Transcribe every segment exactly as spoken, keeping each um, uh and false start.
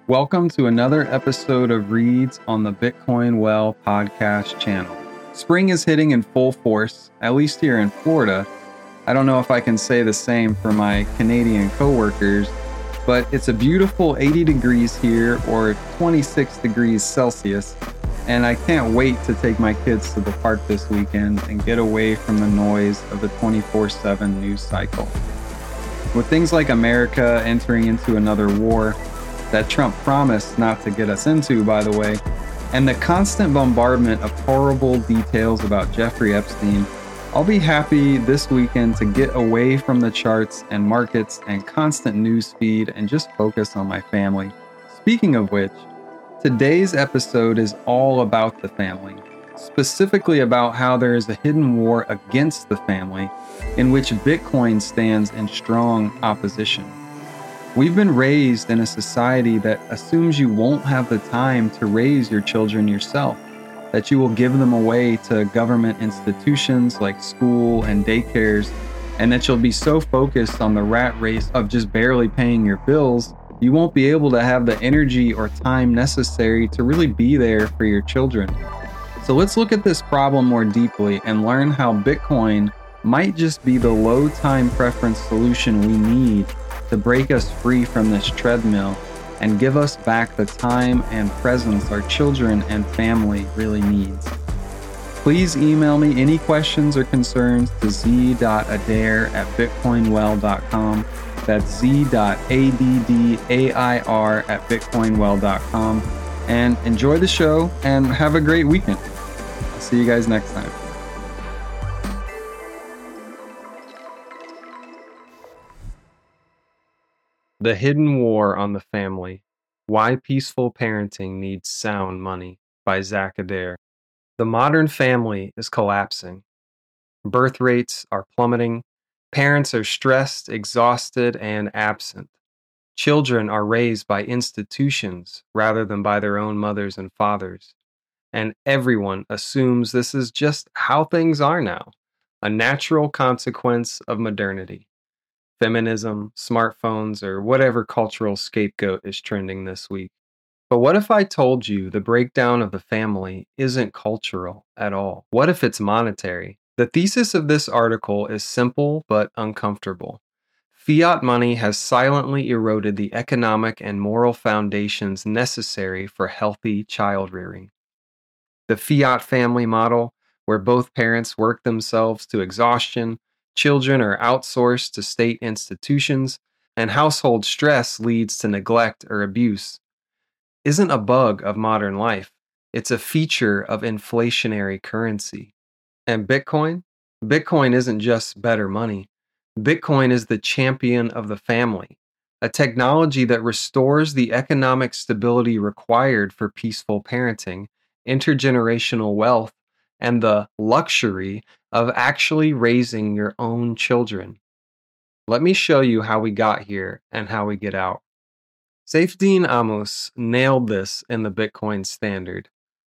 Welcome to another episode of Reads on the Bitcoin Well podcast channel. Spring is hitting in full force, at least here in Florida. I don't know if I can say the same for my Canadian coworkers, but it's a beautiful eighty degrees here or twenty-six degrees Celsius, and I can't wait to take my kids to the park this weekend and get away from the noise of the twenty-four seven news cycle. With things like America entering into another war that Trump promised not to get us into, by the way, and the constant bombardment of horrible details about Jeffrey Epstein, I'll be happy this weekend to get away from the charts and markets and constant news feed and just focus on my family. Speaking of which, today's episode is all about the family, specifically about how there is a hidden war against the family in which Bitcoin stands in strong opposition. We've been raised in a society that assumes you won't have the time to raise your children yourself, that you will give them away to government institutions like school and daycares, and that you'll be so focused on the rat race of just barely paying your bills, you won't be able to have the energy or time necessary to really be there for your children. So let's look at this problem more deeply and learn how Bitcoin might just be the low time preference solution we need to break us free from this treadmill and give us back the time and presence our children and family really needs. Please email me any questions or concerns to z.adair at bitcoinwell dot com. That's z.addair at bitcoinwell dot com. And enjoy the show and have a great weekend. I'll see you guys next time. The Hidden War on the Family: Why Peaceful Parenting Needs Sound Money by Zach Adair. The modern family is collapsing. Birth rates are plummeting. Parents are stressed, exhausted, and absent. Children are raised by institutions rather than by their own mothers and fathers. And everyone assumes this is just how things are now, a natural consequence of modernity. Feminism, smartphones, or whatever cultural scapegoat is trending this week. But what if I told you the breakdown of the family isn't cultural at all? What if it's monetary? The thesis of this article is simple but uncomfortable. Fiat money has silently eroded the economic and moral foundations necessary for healthy child rearing. The fiat family model, where both parents work themselves to exhaustion, children are outsourced to state institutions, and household stress leads to neglect or abuse, isn't a bug of modern life. It's a feature of inflationary currency. And Bitcoin? Bitcoin isn't just better money. Bitcoin is the champion of the family, a technology that restores the economic stability required for peaceful parenting, intergenerational wealth, and the luxury of actually raising your own children. Let me show you how we got here and how we get out. Saifedean Ammous nailed this in the Bitcoin Standard.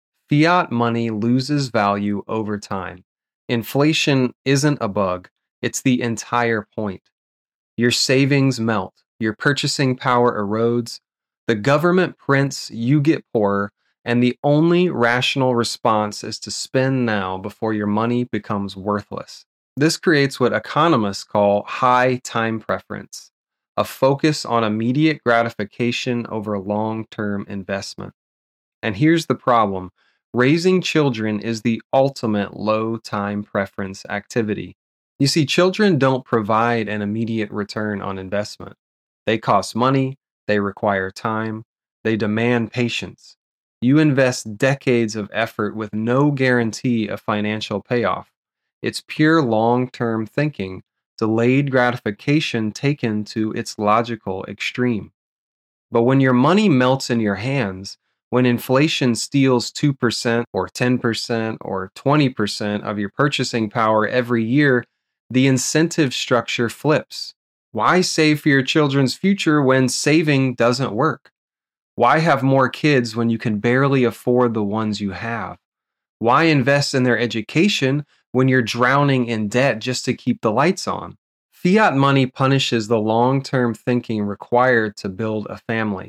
Fiat money loses value over time. Inflation isn't a bug, it's the entire point. Your savings melt, your purchasing power erodes, the government prints, you get poorer, and the only rational response is to spend now before your money becomes worthless. This creates what economists call high time preference, a focus on immediate gratification over long-term investment. And here's the problem: raising children is the ultimate low time preference activity. You see, children don't provide an immediate return on investment. They cost money, they require time, they demand patience. You invest decades of effort with no guarantee of financial payoff. It's pure long-term thinking, delayed gratification taken to its logical extreme. But when your money melts in your hands, when inflation steals two percent or ten percent or twenty percent of your purchasing power every year, the incentive structure flips. Why save for your children's future when saving doesn't work? Why have more kids when you can barely afford the ones you have? Why invest in their education when you're drowning in debt just to keep the lights on? Fiat money punishes the long-term thinking required to build a family.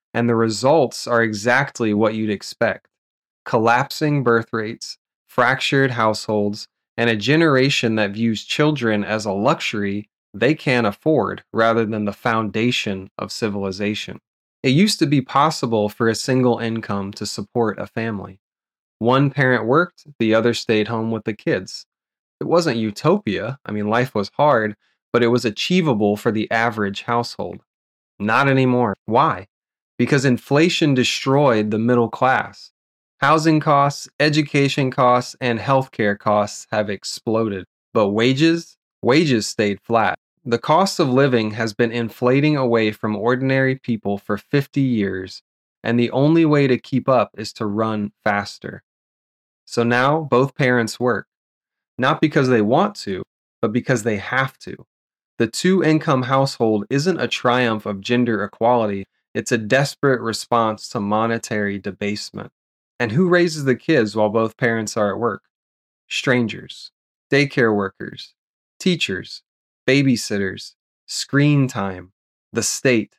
And the results are exactly what you'd expect: collapsing birth rates, fractured households, and a generation that views children as a luxury they can't afford rather than the foundation of civilization. It used to be possible for a single income to support a family. One parent worked, the other stayed home with the kids. It wasn't utopia. I mean, life was hard, but it was achievable for the average household. Not anymore. Why? Because inflation destroyed the middle class. Housing costs, education costs, and healthcare costs have exploded. But wages? Wages stayed flat. The cost of living has been inflating away from ordinary people for fifty years, and the only way to keep up is to run faster. So now both parents work, not because they want to, but because they have to. The two-income household isn't a triumph of gender equality, it's a desperate response to monetary debasement. And who raises the kids while both parents are at work? Strangers, daycare workers, teachers, babysitters, screen time, the state.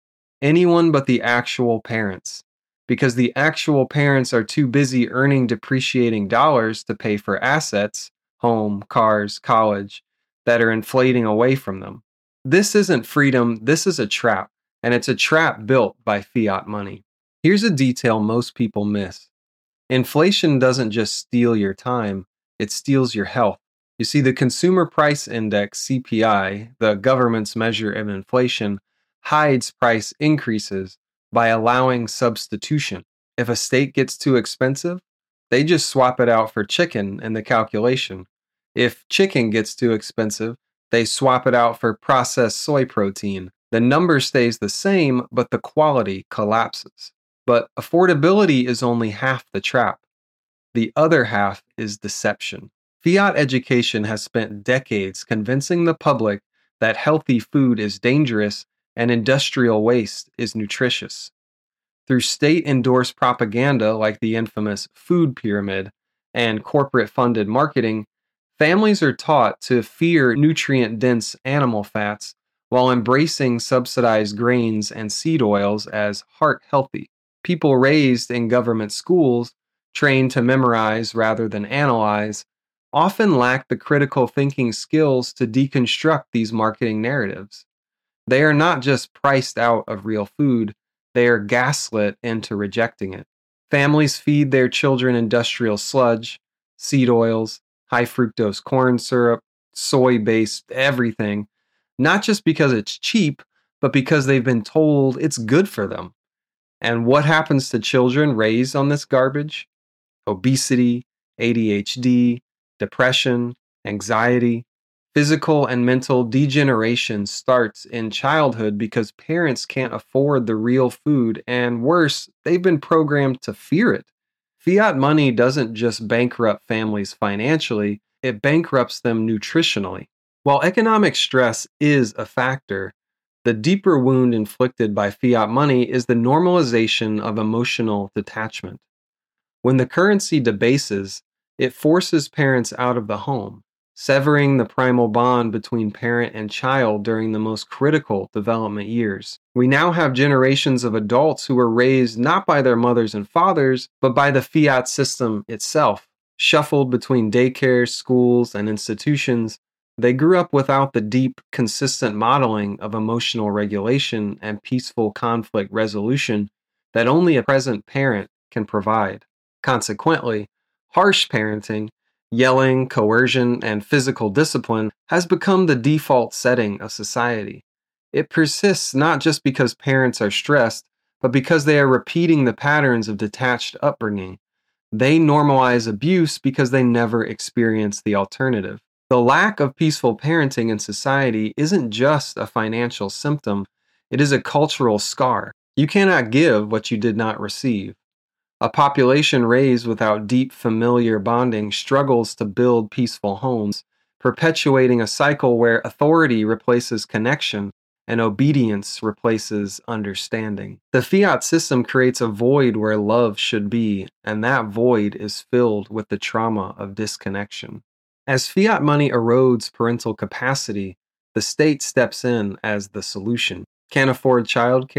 Anyone but the actual parents. Because the actual parents are too busy earning depreciating dollars to pay for assets, home, cars, college, that are inflating away from them. This isn't freedom, this is a trap, and it's a trap built by fiat money. Here's a detail most people miss. Inflation doesn't just steal your time, it steals your health. You see, the Consumer Price Index, C P I, the government's measure of inflation, hides price increases by allowing substitution. If a steak gets too expensive, they just swap it out for chicken in the calculation. If chicken gets too expensive, they swap it out for processed soy protein. The number stays the same, but the quality collapses. But affordability is only half the trap. The other half is deception. Fiat education has spent decades convincing the public that healthy food is dangerous and industrial waste is nutritious. Through state-endorsed propaganda like the infamous food pyramid and corporate-funded marketing, families are taught to fear nutrient-dense animal fats while embracing subsidized grains and seed oils as heart-healthy. People raised in government schools, trained to memorize rather than analyze, often lack the critical thinking skills to deconstruct these marketing narratives. They are not just priced out of real food, they are gaslit into rejecting it. Families feed their children industrial sludge, seed oils, high fructose corn syrup, soy-based everything, not just because it's cheap, but because they've been told it's good for them. And what happens to children raised on this garbage? Obesity, A D H D, depression, anxiety. Physical and mental degeneration starts in childhood because parents can't afford the real food, and worse, they've been programmed to fear it. Fiat money doesn't just bankrupt families financially, it bankrupts them nutritionally. While economic stress is a factor, the deeper wound inflicted by fiat money is the normalization of emotional detachment. When the currency debases, it forces parents out of the home, severing the primal bond between parent and child during the most critical development years. We now have generations of adults who were raised not by their mothers and fathers, but by the fiat system itself. Shuffled between daycares, schools, and institutions, they grew up without the deep, consistent modeling of emotional regulation and peaceful conflict resolution that only a present parent can provide. Consequently, harsh parenting, yelling, coercion, and physical discipline has become the default setting of society. It persists not just because parents are stressed, but because they are repeating the patterns of detached upbringing. They normalize abuse because they never experience the alternative. The lack of peaceful parenting in society isn't just a financial symptom, it is a cultural scar. You cannot give what you did not receive. A population raised without deep familiar bonding struggles to build peaceful homes, perpetuating a cycle where authority replaces connection and obedience replaces understanding. The fiat system creates a void where love should be, and that void is filled with the trauma of disconnection. As fiat money erodes parental capacity, the state steps in as the solution. Can't afford childcare?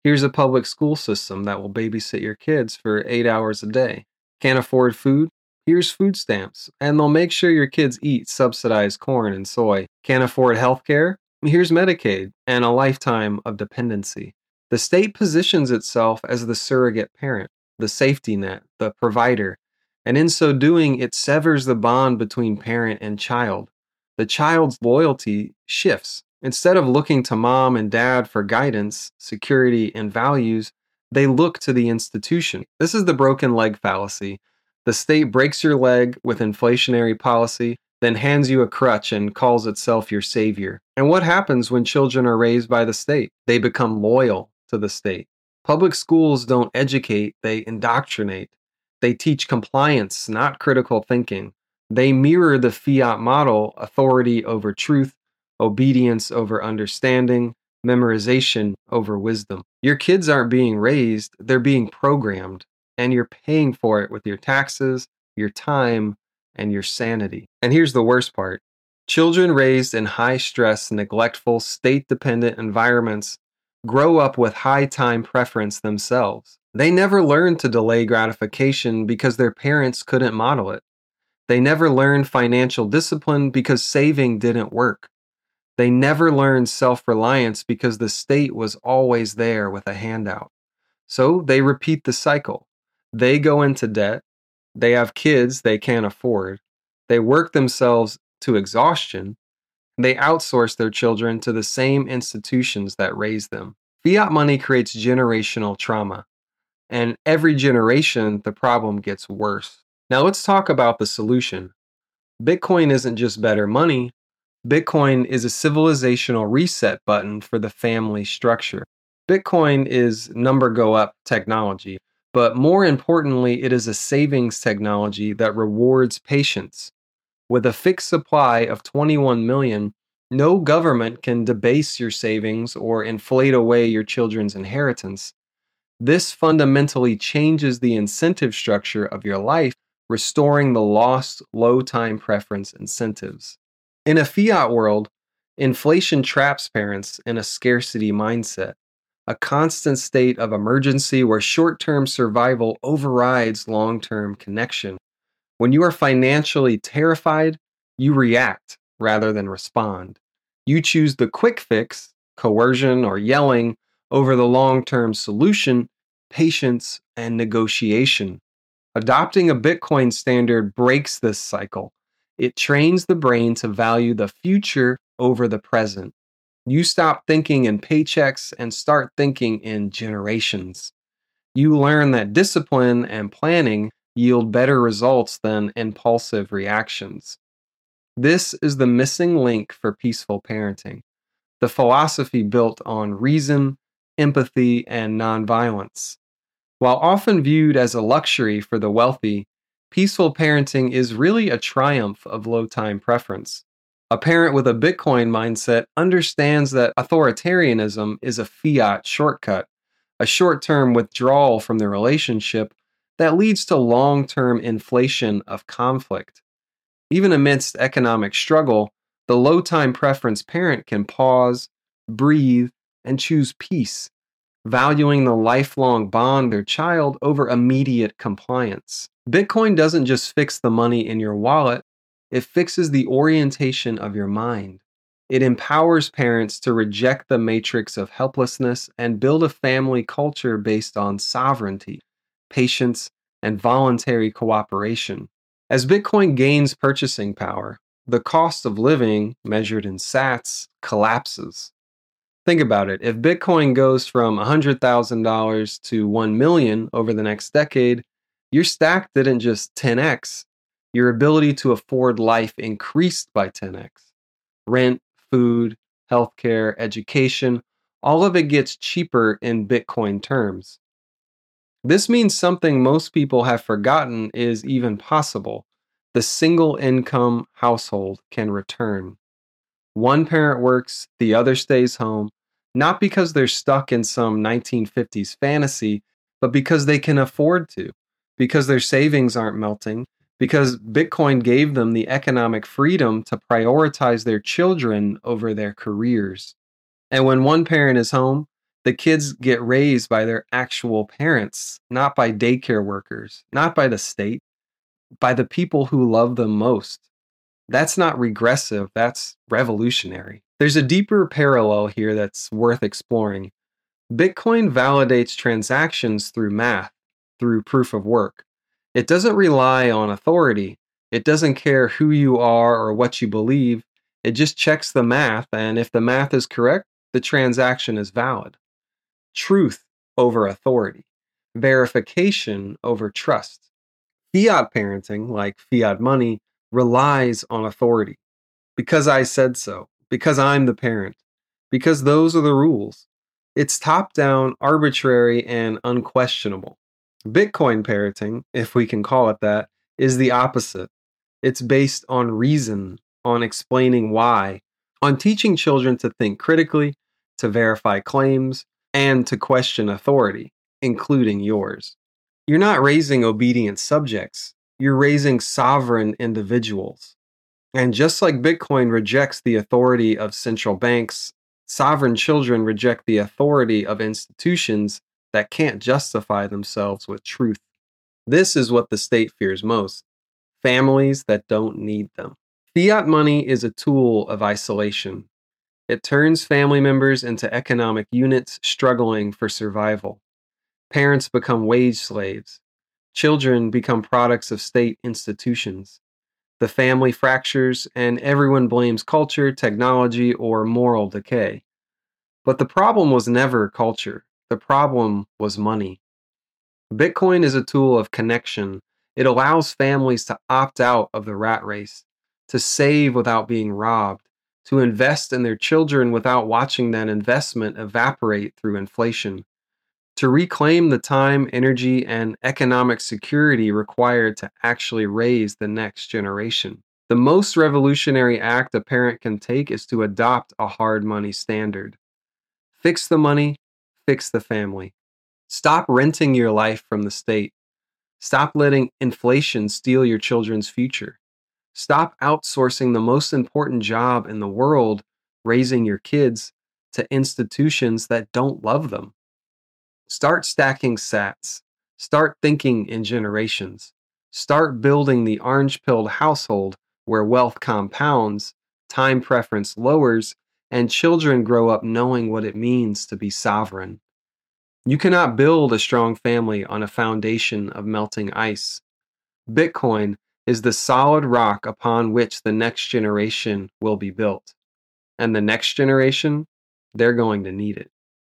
Here's a public school system that will babysit your kids for eight hours a day. Can't afford food? Here's food stamps, and they'll make sure your kids eat subsidized corn and soy. Can't afford health care? Here's Medicaid and a lifetime of dependency. The state positions itself as the surrogate parent, the safety net, the provider, and in so doing, it severs the bond between parent and child. The child's loyalty shifts. Instead of looking to mom and dad for guidance, security, and values, they look to the institution. This is the broken leg fallacy. The state breaks your leg with inflationary policy, then hands you a crutch and calls itself your savior. And what happens when children are raised by the state? They become loyal to the state. Public schools don't educate, they indoctrinate. They teach compliance, not critical thinking. They mirror the fiat model, authority over truth, obedience over understanding, memorization over wisdom. Your kids aren't being raised, they're being programmed, and you're paying for it with your taxes, your time, and your sanity. And here's the worst part. Children raised in high-stress, neglectful, state-dependent environments grow up with high time preference themselves. They never learn to delay gratification because their parents couldn't model it. They never learned financial discipline because saving didn't work. They never learned self-reliance because the state was always there with a handout. So they repeat the cycle. They go into debt. They have kids they can't afford. They work themselves to exhaustion. They outsource their children to the same institutions that raised them. Fiat money creates generational trauma. And every generation, the problem gets worse. Now let's talk about the solution. Bitcoin isn't just better money. Bitcoin is a civilizational reset button for the family structure. Bitcoin is number go up technology, but more importantly, it is a savings technology that rewards patience. With a fixed supply of twenty-one million, no government can debase your savings or inflate away your children's inheritance. This fundamentally changes the incentive structure of your life, restoring the lost low time preference incentives. In a fiat world, inflation traps parents in a scarcity mindset, a constant state of emergency where short-term survival overrides long-term connection. When you are financially terrified, you react rather than respond. You choose the quick fix, coercion or yelling, over the long-term solution, patience and negotiation. Adopting a Bitcoin standard breaks this cycle. It trains the brain to value the future over the present. You stop thinking in paychecks and start thinking in generations. You learn that discipline and planning yield better results than impulsive reactions. This is the missing link for peaceful parenting, the philosophy built on reason, empathy, and nonviolence. While often viewed as a luxury for the wealthy, peaceful parenting is really a triumph of low-time preference. A parent with a Bitcoin mindset understands that authoritarianism is a fiat shortcut, a short-term withdrawal from the relationship that leads to long-term inflation of conflict. Even amidst economic struggle, the low-time preference parent can pause, breathe, and choose peace, valuing the lifelong bond their child over immediate compliance. Bitcoin doesn't just fix the money in your wallet, it fixes the orientation of your mind. It empowers parents to reject the matrix of helplessness and build a family culture based on sovereignty, patience, and voluntary cooperation. As Bitcoin gains purchasing power, the cost of living, measured in sats, collapses. Think about it. If Bitcoin goes from one hundred thousand dollars to one million dollars over the next decade, your stack didn't just ten x. Your ability to afford life increased by ten x. Rent, food, healthcare, education, all of it gets cheaper in Bitcoin terms. This means something most people have forgotten is even possible. The single income household can return. One parent works, the other stays home, not because they're stuck in some nineteen fifties fantasy, but because they can afford to, because their savings aren't melting, because Bitcoin gave them the economic freedom to prioritize their children over their careers. And when one parent is home, The kids get raised by their actual parents, not by daycare workers, not by the state, by the people who love them most. That's not regressive, that's revolutionary. There's a deeper parallel here that's worth exploring. Bitcoin validates transactions through math, through proof of work. It doesn't rely on authority. It doesn't care who you are or what you believe. It just checks the math, and if the math is correct, the transaction is valid. Truth over authority. Verification over trust. Fiat parenting, like fiat money, relies on authority. Because I said so. Because I'm the parent. Because those are the rules. It's top-down, arbitrary, and unquestionable. Bitcoin parenting, if we can call it that, is the opposite. It's based on reason, on explaining why, on teaching children to think critically, to verify claims, and to question authority, including yours. You're not raising obedient subjects. You're raising sovereign individuals. And just like Bitcoin rejects the authority of central banks, sovereign children reject the authority of institutions that can't justify themselves with truth. This is what the state fears most: families that don't need them. Fiat money is a tool of isolation. It turns family members into economic units struggling for survival. Parents become wage slaves. Children become products of state institutions. The family fractures, and everyone blames culture, technology, or moral decay. But the problem was never culture. The problem was money. Bitcoin is a tool of connection. It allows families to opt out of the rat race, to save without being robbed, to invest in their children without watching that investment evaporate through inflation, to reclaim the time, energy, and economic security required to actually raise the next generation. The most revolutionary act a parent can take is to adopt a hard money standard. Fix the money, fix the family. Stop renting your life from the state. Stop letting inflation steal your children's future. Stop outsourcing the most important job in the world, raising your kids, to institutions that don't love them. Start stacking sats. Start thinking in generations. Start building the orange-pilled household where wealth compounds, time preference lowers, and children grow up knowing what it means to be sovereign. You cannot build a strong family on a foundation of melting ice. Bitcoin is the solid rock upon which the next generation will be built. And the next generation, they're going to need it.